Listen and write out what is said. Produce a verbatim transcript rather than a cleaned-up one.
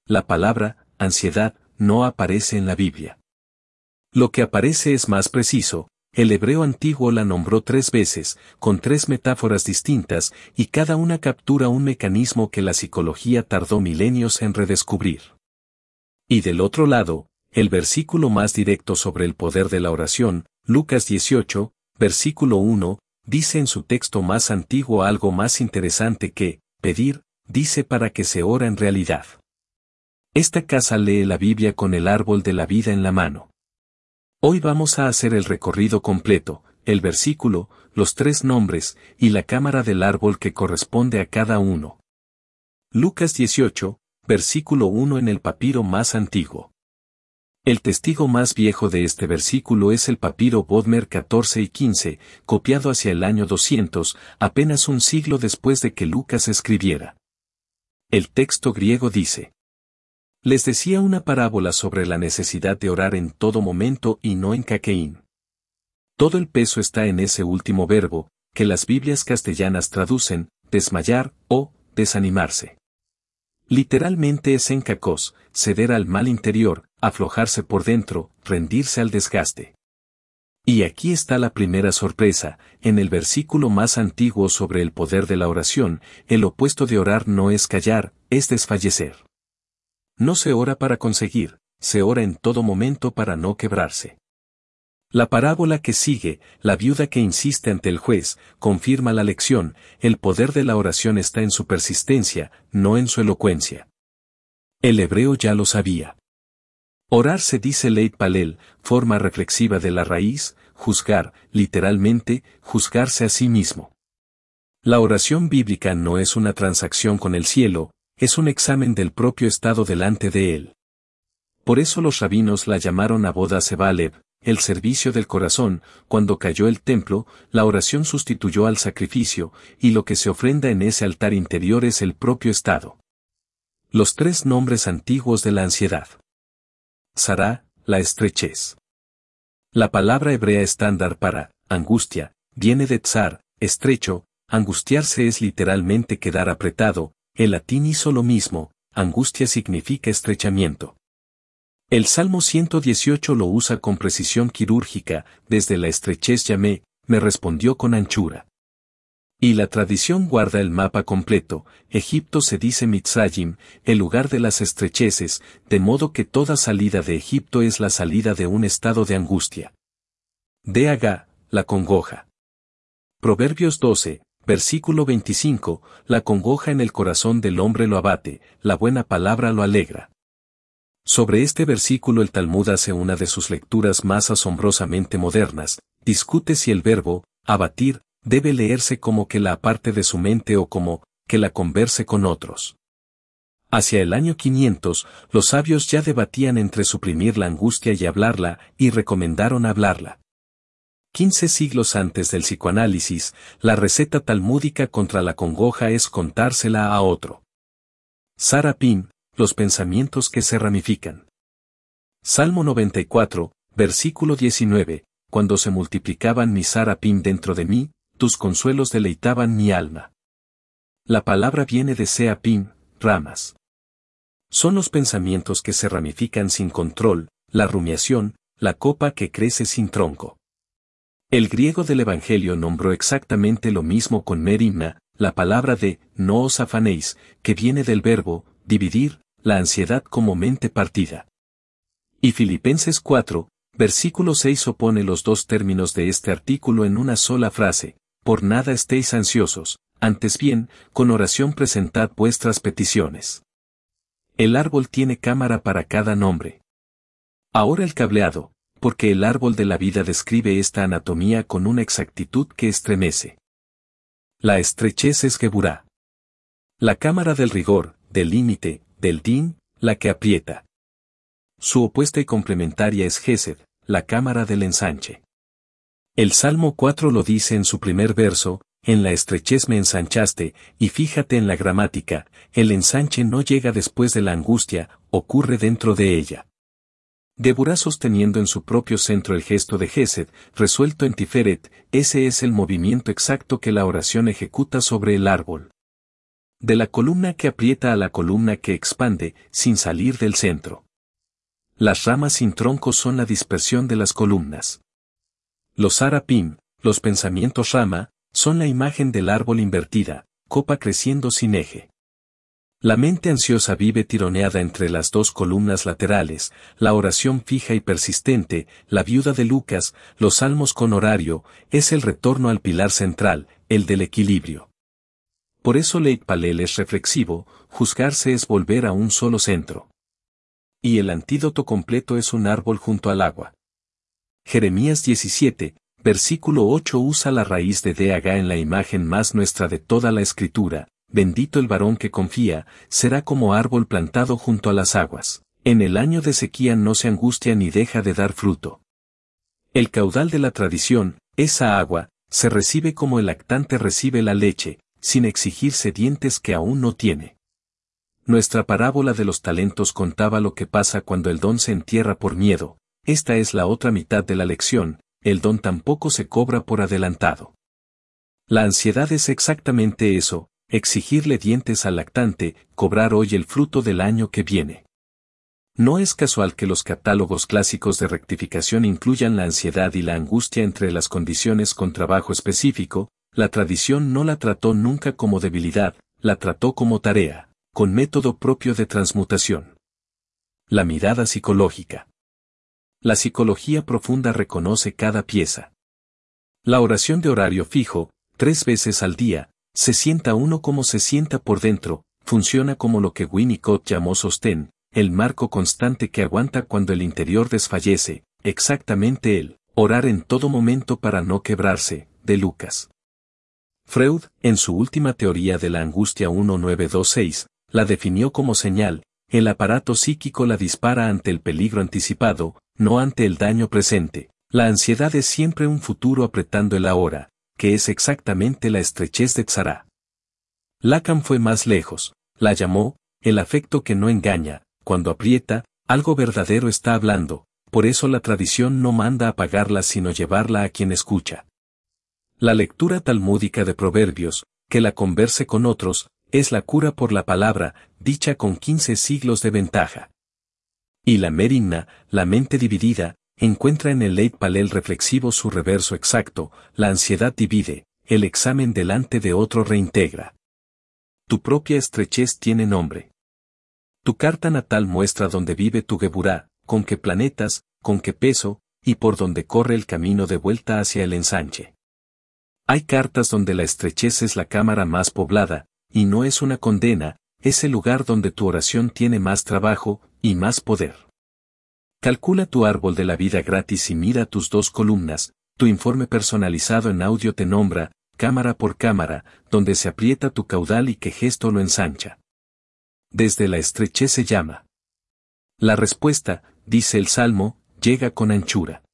la palabra, ansiedad, no aparece en la Biblia. Lo que aparece es más preciso. El hebreo antiguo la nombró tres veces, con tres metáforas distintas, y cada una captura un mecanismo que la psicología tardó milenios en redescubrir. Y del otro lado, el versículo más directo sobre el poder de la oración, Lucas dieciocho, versículo uno, dice en su texto más antiguo algo más interesante que, pedir, dice para que se ora en realidad. Esta casa lee la Biblia con el árbol de la vida en la mano. Hoy vamos a hacer el recorrido completo, el versículo, los tres nombres, y la cámara del árbol que corresponde a cada uno. Lucas dieciocho, versículo uno en el papiro más antiguo. El testigo más viejo de este versículo es el papiro Bodmer catorce y quince, copiado hacia el año doscientos, apenas un siglo después de que Lucas escribiera. El texto griego dice: les decía una parábola sobre la necesidad de orar en todo momento y no en caqueín. Todo el peso está en ese último verbo, que las Biblias castellanas traducen, desmayar, o, desanimarse. Literalmente es en cacos, ceder al mal interior, aflojarse por dentro, rendirse al desgaste. Y aquí está la primera sorpresa, en el versículo más antiguo sobre el poder de la oración, el opuesto de orar no es callar, es desfallecer. No se ora para conseguir, se ora en todo momento para no quebrarse. La parábola que sigue, la viuda que insiste ante el juez, confirma la lección, el poder de la oración está en su persistencia, no en su elocuencia. El hebreo ya lo sabía. Orar se dice leit palel, forma reflexiva de la raíz, juzgar, literalmente, juzgarse a sí mismo. La oración bíblica no es una transacción con el cielo, es un examen del propio estado delante de él. Por eso los rabinos la llamaron Avoda Sebalev, el servicio del corazón. Cuando cayó el templo, la oración sustituyó al sacrificio, y lo que se ofrenda en ese altar interior es el propio estado. Los tres nombres antiguos de la ansiedad. Sará, la estrechez. La palabra hebrea estándar para angustia viene de tsar, estrecho. Angustiarse es literalmente quedar apretado. El latín hizo lo mismo, angustia significa estrechamiento. El Salmo ciento dieciocho lo usa con precisión quirúrgica, desde la estrechez llamé, me respondió con anchura. Y la tradición guarda el mapa completo, Egipto se dice Mitzrayim, el lugar de las estrecheces, de modo que toda salida de Egipto es la salida de un estado de angustia. De Agá, la congoja. Proverbios doce. Versículo veinticinco, la congoja en el corazón del hombre lo abate, la buena palabra lo alegra. Sobre este versículo el Talmud hace una de sus lecturas más asombrosamente modernas, discute si el verbo, abatir, debe leerse como que la aparte de su mente o como, que la converse con otros. Hacia el año quinientos, los sabios ya debatían entre suprimir la angustia y hablarla, y recomendaron hablarla. Quince siglos antes del psicoanálisis, la receta talmúdica contra la congoja es contársela a otro. Sarapim, los pensamientos que se ramifican. Salmo noventa y cuatro, versículo diecinueve, cuando se multiplicaban mis sarapim dentro de mí, tus consuelos deleitaban mi alma. La palabra viene de seapim, ramas. Son los pensamientos que se ramifican sin control, la rumiación, la copa que crece sin tronco. El griego del Evangelio nombró exactamente lo mismo con merimna, la palabra de no os afanéis, que viene del verbo dividir, la ansiedad como mente partida. Y Filipenses cuatro, versículo seis opone los dos términos de este artículo en una sola frase: por nada estéis ansiosos, antes bien, con oración presentad vuestras peticiones. El árbol tiene cámara para cada nombre. Ahora el cableado, porque el árbol de la vida describe esta anatomía con una exactitud que estremece. La estrechez es Geburá. La cámara del rigor, del límite, del din, la que aprieta. Su opuesta y complementaria es Gesed, la cámara del ensanche. El Salmo cuatro lo dice en su primer verso: en la estrechez me ensanchaste, y fíjate en la gramática, el ensanche no llega después de la angustia, ocurre dentro de ella. Geburá sosteniendo en su propio centro el gesto de Gesed, resuelto en Tiferet, ese es el movimiento exacto que la oración ejecuta sobre el árbol. De la columna que aprieta a la columna que expande, sin salir del centro. Las ramas sin tronco son la dispersión de las columnas. Los sarapim, los pensamientos rama, son la imagen del árbol invertida, copa creciendo sin eje. La mente ansiosa vive tironeada entre las dos columnas laterales, la oración fija y persistente, la viuda de Lucas, los salmos con horario, es el retorno al pilar central, el del equilibrio. Por eso Leit Palel es reflexivo, juzgarse es volver a un solo centro. Y el antídoto completo es un árbol junto al agua. Jeremías diecisiete, versículo ocho usa la raíz de Deagá en la imagen más nuestra de toda la escritura. Bendito el varón que confía, será como árbol plantado junto a las aguas. En el año de sequía no se angustia ni deja de dar fruto. El caudal de la tradición, esa agua, se recibe como el lactante recibe la leche, sin exigirse dientes que aún no tiene. Nuestra parábola de los talentos contaba lo que pasa cuando el don se entierra por miedo. Esta es la otra mitad de la lección, el don tampoco se cobra por adelantado. La ansiedad es exactamente eso, exigirle dientes al lactante, cobrar hoy el fruto del año que viene. No es casual que los catálogos clásicos de rectificación incluyan la ansiedad y la angustia entre las condiciones con trabajo específico. La tradición no la trató nunca como debilidad, la trató como tarea, con método propio de transmutación. La mirada psicológica. La psicología profunda reconoce cada pieza. La oración de horario fijo, tres veces al día, se sienta uno como se sienta por dentro, funciona como lo que Winnicott llamó sostén, el marco constante que aguanta cuando el interior desfallece, exactamente el orar en todo momento para no quebrarse, de Lucas. Freud, en su última teoría de la angustia diecinueve veintiséis, la definió como señal, el aparato psíquico la dispara ante el peligro anticipado, no ante el daño presente. La ansiedad es siempre un futuro apretando el ahora, que es exactamente la estrechez de Tzara. Lacan fue más lejos, la llamó, el afecto que no engaña, cuando aprieta, algo verdadero está hablando, por eso la tradición no manda apagarla sino llevarla a quien escucha. La lectura talmúdica de Proverbios, que la converse con otros, es la cura por la palabra, dicha con quince siglos de ventaja. Y la Merinna, la mente dividida, encuentra en el Leit Palel reflexivo su reverso exacto, la ansiedad divide, el examen delante de otro reintegra. Tu propia estrechez tiene nombre. Tu carta natal muestra dónde vive tu Geburá, con qué planetas, con qué peso, y por dónde corre el camino de vuelta hacia el ensanche. Hay cartas donde la estrechez es la cámara más poblada, y no es una condena, es el lugar donde tu oración tiene más trabajo, y más poder. Calcula tu árbol de la vida gratis y mira tus dos columnas, tu informe personalizado en audio te nombra, cámara por cámara, donde se aprieta tu caudal y qué gesto lo ensancha. Desde la estrechez se llama. La respuesta, dice el Salmo, llega con anchura.